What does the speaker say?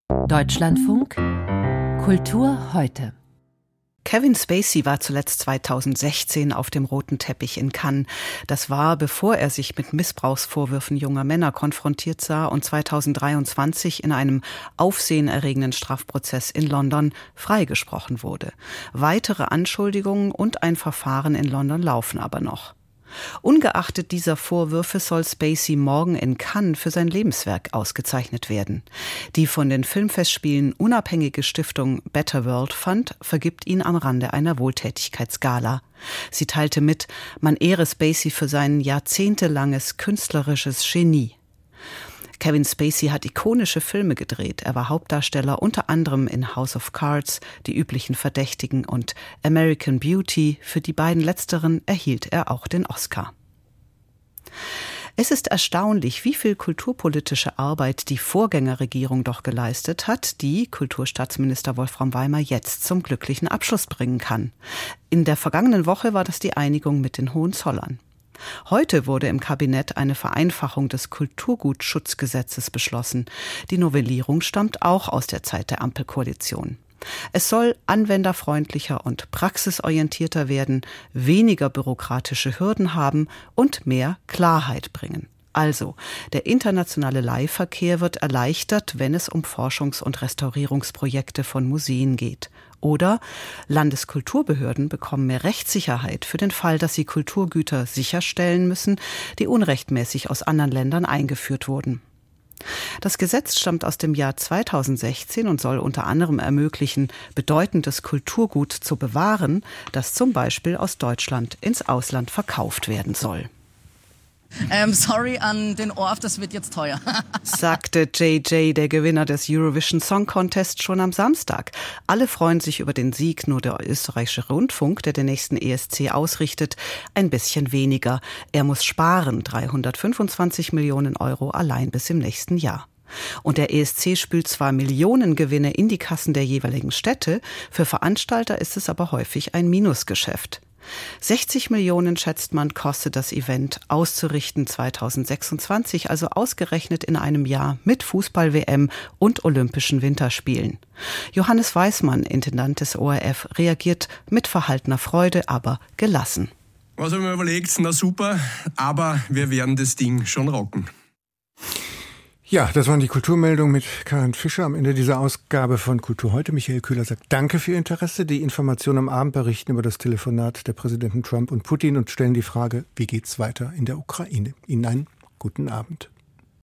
Deutschlandfunk Kultur heute. Kevin Spacey war zuletzt 2016 auf dem roten Teppich in Cannes. Das war, bevor er sich mit Missbrauchsvorwürfen junger Männer konfrontiert sah und 2023 in einem aufsehenerregenden Strafprozess in London freigesprochen wurde. Weitere Anschuldigungen und ein Verfahren in London laufen aber noch. Ungeachtet dieser Vorwürfe soll Spacey morgen in Cannes für sein Lebenswerk ausgezeichnet werden. Die von den Filmfestspielen unabhängige Stiftung Better World Fund vergibt ihn am Rande einer Wohltätigkeitsgala. Sie teilte mit, man ehre Spacey für sein jahrzehntelanges künstlerisches Genie. Kevin Spacey hat ikonische Filme gedreht. Er war Hauptdarsteller unter anderem in House of Cards, Die üblichen Verdächtigen und American Beauty. Für die beiden letzteren erhielt er auch den Oscar. Es ist erstaunlich, wie viel kulturpolitische Arbeit die Vorgängerregierung doch geleistet hat, die Kulturstaatsminister Wolfram Weimer jetzt zum glücklichen Abschluss bringen kann. In der vergangenen Woche war das die Einigung mit den Hohenzollern. Heute wurde im Kabinett eine Vereinfachung des Kulturgutschutzgesetzes beschlossen. Die Novellierung stammt auch aus der Zeit der Ampelkoalition. Es soll anwenderfreundlicher und praxisorientierter werden, weniger bürokratische Hürden haben und mehr Klarheit bringen. Also, der internationale Leihverkehr wird erleichtert, wenn es um Forschungs- und Restaurierungsprojekte von Museen geht. Oder Landeskulturbehörden bekommen mehr Rechtssicherheit für den Fall, dass sie Kulturgüter sicherstellen müssen, die unrechtmäßig aus anderen Ländern eingeführt wurden. Das Gesetz stammt aus dem Jahr 2016 und soll unter anderem ermöglichen, bedeutendes Kulturgut zu bewahren, das zum Beispiel aus Deutschland ins Ausland verkauft werden soll. Sorry an den Orff, das wird jetzt teuer. Sagte JJ, der Gewinner des Eurovision Song Contest, schon am Samstag. Alle freuen sich über den Sieg, nur der österreichische Rundfunk, der den nächsten ESC ausrichtet, ein bisschen weniger. Er muss sparen, 325 Millionen Euro allein bis im nächsten Jahr. Und der ESC spült zwar Millionengewinne in die Kassen der jeweiligen Städte, für Veranstalter ist es aber häufig ein Minusgeschäft. 60 Millionen, schätzt man, kostet das Event auszurichten 2026, also ausgerechnet in einem Jahr mit Fußball-WM und Olympischen Winterspielen. Johannes Weismann, Intendant des ORF, reagiert mit verhaltener Freude, aber gelassen. Was haben wir überlegt? Na super, aber wir werden das Ding schon rocken. Ja, das waren die Kulturmeldungen mit Karin Fischer am Ende dieser Ausgabe von Kultur heute. Michael Kühler sagt danke für Ihr Interesse. Die Informationen am Abend berichten über das Telefonat der Präsidenten Trump und Putin und stellen die Frage, wie geht's weiter in der Ukraine? Ihnen einen guten Abend.